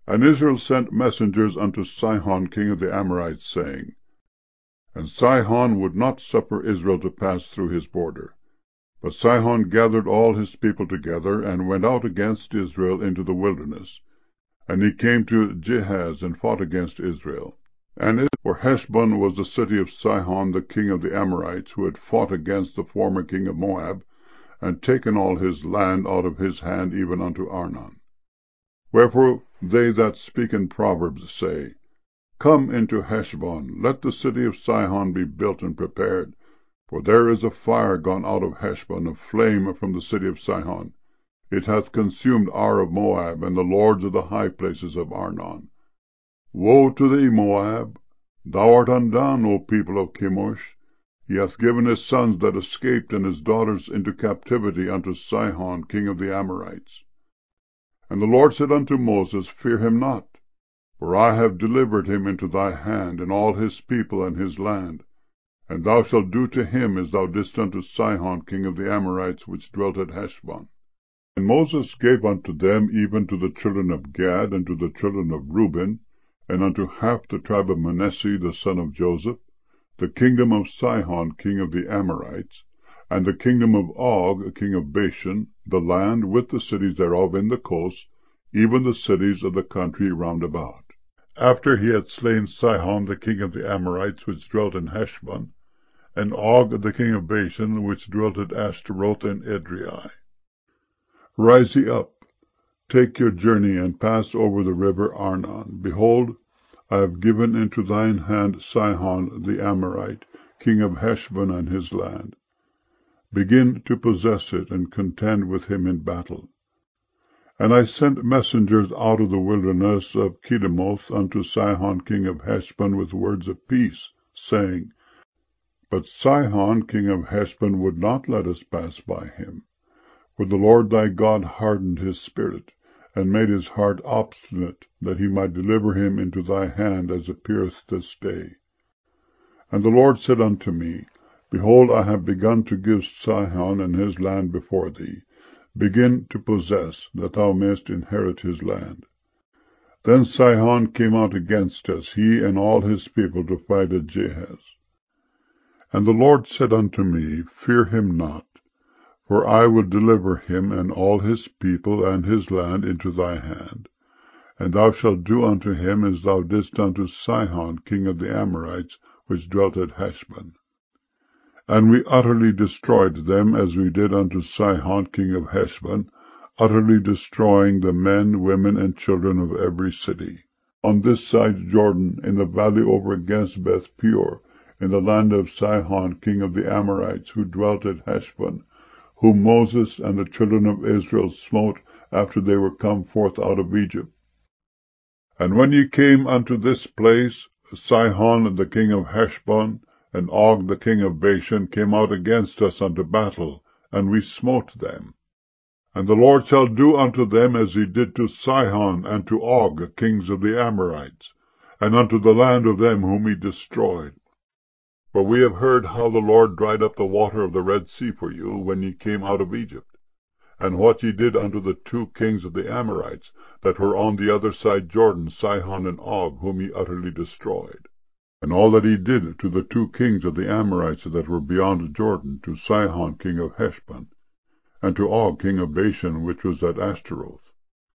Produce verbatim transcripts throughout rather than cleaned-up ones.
And Israel sent messengers unto Sihon king of the Amorites, saying, And Sihon would not suffer Israel to pass through his border. But Sihon gathered all his people together, and went out against Israel into the wilderness. And he came to Jahaz, and fought against Israel. And it, for Heshbon was the city of Sihon the king of the Amorites, who had fought against the former king of Moab, and taken all his land out of his hand, even unto Arnon. Wherefore they that speak in Proverbs say, Come into Heshbon, let the city of Sihon be built and prepared. For there is a fire gone out of Heshbon, a flame from the city of Sihon. It hath consumed Ar of Moab, and the lords of the high places of Arnon. Woe to thee, Moab! Thou art undone, O people of Chemosh. He hath given his sons that escaped and his daughters into captivity unto Sihon king of the Amorites. And the Lord said unto Moses, Fear him not, for I have delivered him into thy hand, and all his people and his land. And thou shalt do to him as thou didst unto Sihon king of the Amorites, which dwelt at Heshbon. And Moses gave unto them, even to the children of Gad, and to the children of Reuben, and unto half the tribe of Manasseh the son of Joseph, the kingdom of Sihon king of the Amorites, and the kingdom of Og king of Bashan, the land with the cities thereof in the coast, even the cities of the country round about. After he had slain Sihon the king of the Amorites, which dwelt in Heshbon, and Og the king of Bashan, which dwelt at Ashtaroth and Edrei. Rise ye up, take your journey, and pass over the river Arnon. Behold, I have given into thine hand Sihon the Amorite, king of Heshbon and his land. Begin to possess it, and contend with him in battle. And I sent messengers out of the wilderness of Kedemoth unto Sihon king of Heshbon with words of peace, saying, But Sihon king of Heshbon would not let us pass by him. For the Lord thy God hardened his spirit, and made his heart obstinate, that he might deliver him into thy hand, as appeareth this day. And the Lord said unto me, Behold, I have begun to give Sihon and his land before thee. Begin to possess, that thou mayest inherit his land. Then Sihon came out against us, he and all his people, to fight at Jahaz. And the Lord said unto me, Fear him not, for I will deliver him and all his people and his land into thy hand. And thou shalt do unto him as thou didst unto Sihon king of the Amorites, which dwelt at Heshbon. And we utterly destroyed them, as we did unto Sihon king of Heshbon, utterly destroying the men, women, and children of every city. On this side Jordan, in the valley over against Beth Peor, in the land of Sihon king of the Amorites, who dwelt at Heshbon, whom Moses and the children of Israel smote after they were come forth out of Egypt. And when ye came unto this place, Sihon the king of Heshbon, and Og the king of Bashan, came out against us unto battle, and we smote them. And the Lord shall do unto them as he did to Sihon and to Og, kings of the Amorites, and unto the land of them whom he destroyed. For we have heard how the Lord dried up the water of the Red Sea for you, when ye came out of Egypt, and what ye did unto the two kings of the Amorites, that were on the other side Jordan, Sihon and Og, whom ye utterly destroyed. And all that he did to the two kings of the Amorites that were beyond Jordan, to Sihon king of Heshbon, and to Og king of Bashan, which was at Ashtaroth.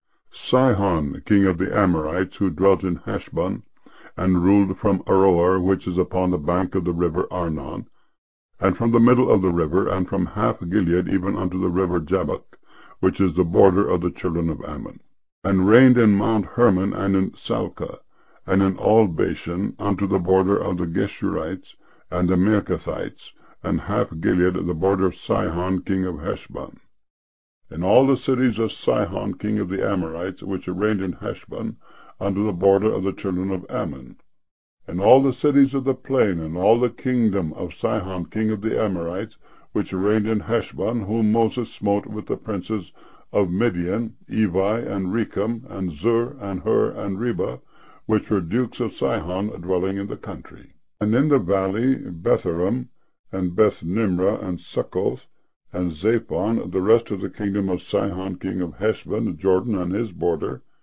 Sihon king of the Amorites, who dwelt in Heshbon, and ruled from Aroer, which is upon the bank of the river Arnon, and from the middle of the river, and from half Gilead even unto the river Jabbok, which is the border of the children of Ammon, and reigned in Mount Hermon, and in Salcah, and in all Bashan, unto the border of the Geshurites, and the Maacathites, and half Gilead, the border of Sihon king of Heshbon. And all the cities of Sihon king of the Amorites, which reigned in Heshbon, unto the border of the children of Ammon. And all the cities of the plain, and all the kingdom of Sihon king of the Amorites, which reigned in Heshbon, whom Moses smote with the princes of Midian, Evi, and Rechem, and Zur, and Hur, and Reba, which were dukes of Sihon, dwelling in the country. And in the valley Betharam, and Beth Nimrah, and Succoth, and Zaphon, the rest of the kingdom of Sihon king of Heshbon, Jordan and his border,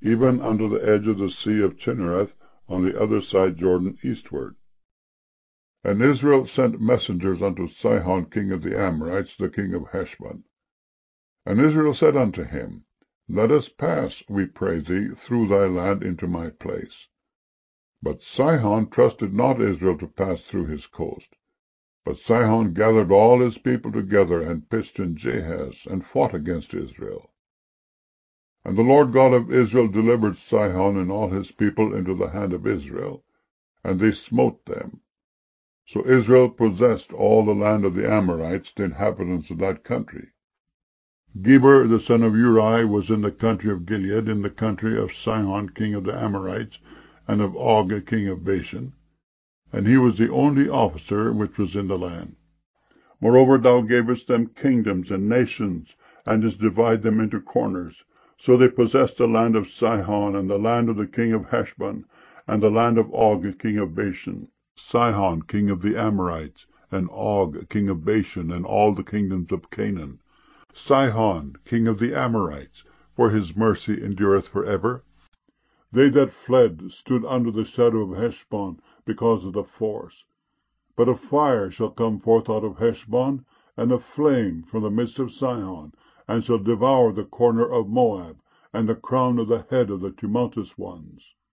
even unto the edge of the sea of Chinnereth, on the other side Jordan eastward. And Israel sent messengers unto Sihon king of the Amorites, the king of Heshbon. And Israel said unto him, Let us pass, we pray thee, through thy land into my place. But Sihon trusted not Israel to pass through his coast. But Sihon gathered all his people together, and pitched in Jahaz, and fought against Israel. And the Lord God of Israel delivered Sihon and all his people into the hand of Israel, and they smote them. So Israel possessed all the land of the Amorites, the inhabitants of that country. Geber the son of Uri was in the country of Gilead, in the country of Sihon king of the Amorites, and of Og king of Bashan, and he was the only officer which was in the land. Moreover thou gavest them kingdoms and nations, and didst divide them into corners. So they possessed the land of Sihon, and the land of the king of Heshbon, and the land of Og king of Bashan, Sihon king of the Amorites, and Og king of Bashan, and all the kingdoms of Canaan. Sihon king of the Amorites, for his mercy endureth for ever. They that fled stood under the shadow of Heshbon, because of the force. But a fire shall come forth out of Heshbon, and a flame from the midst of Sihon, and shall devour the corner of Moab, and the crown of the head of the tumultuous ones.